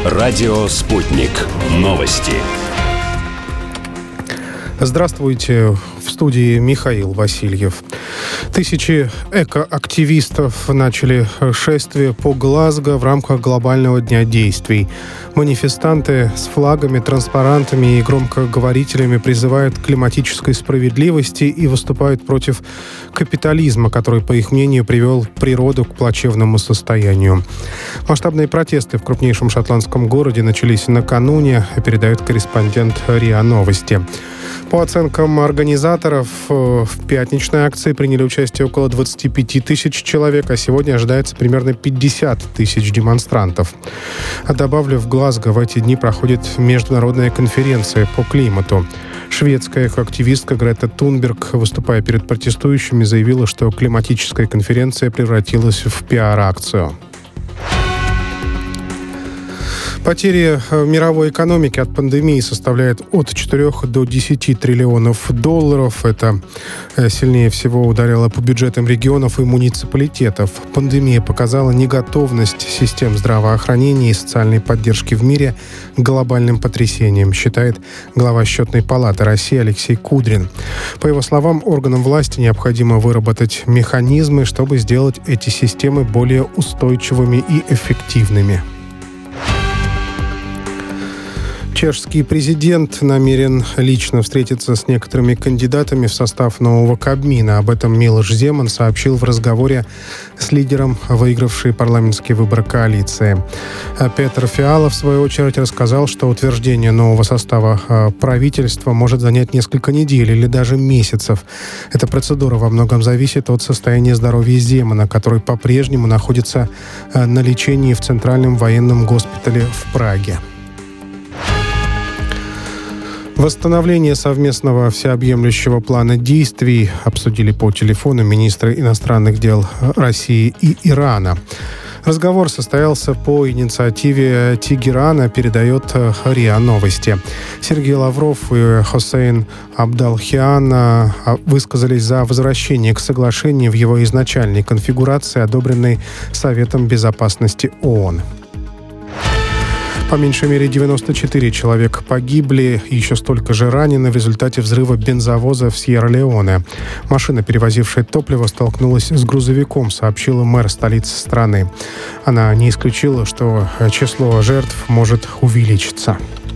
Радио «Спутник». Новости. Здравствуйте. В студии Михаил Васильев. Тысячи экоактивистов начали шествие по Глазго в рамках глобального дня действий. Манифестанты с флагами, транспарантами и громкоговорителями призывают к климатической справедливости и выступают против капитализма, который, по их мнению, привел природу к плачевному состоянию. Масштабные протесты в крупнейшем шотландском городе начались накануне, передает корреспондент РИА Новости. По оценкам организаторов, в пятничной акции приняли участие около 25 тысяч человек, а сегодня ожидается примерно 50 тысяч демонстрантов. Добавлю, в Глазго в эти дни проходит международная конференция по климату. Шведская экоактивистка Грета Тунберг, выступая перед протестующими, заявила, что климатическая конференция превратилась в пиар-акцию. Потери мировой экономики от пандемии составляют от 4 до 10 триллионов долларов. Это сильнее всего ударило по бюджетам регионов и муниципалитетов. Пандемия показала неготовность систем здравоохранения и социальной поддержки в мире к глобальным потрясениям, считает глава Счетной палаты России Алексей Кудрин. По его словам, органам власти необходимо выработать механизмы, чтобы сделать эти системы более устойчивыми и эффективными. Чешский президент намерен лично встретиться с некоторыми кандидатами в состав нового Кабмина. Об этом Милош Земан сообщил в разговоре с лидером выигравшей парламентские выборы коалиции. Петр Фиала, в свою очередь, рассказал, что утверждение нового состава правительства может занять несколько недель или даже месяцев. Эта процедура во многом зависит от состояния здоровья Земана, который по-прежнему находится на лечении в Центральном военном госпитале в Праге. Восстановление совместного всеобъемлющего плана действий обсудили по телефону министры иностранных дел России и Ирана. Разговор состоялся по инициативе Тегерана, передает РИА Новости. Сергей Лавров и Хосейн Абдалхиан высказались за возвращение к соглашению в его изначальной конфигурации, одобренной Советом Безопасности ООН. По меньшей мере 94 человека погибли, и еще столько же ранены в результате взрыва бензовоза в Сьерра-Леоне. Машина, перевозившая топливо, столкнулась с грузовиком, сообщила мэр столицы страны. Она не исключила, что число жертв может увеличиться.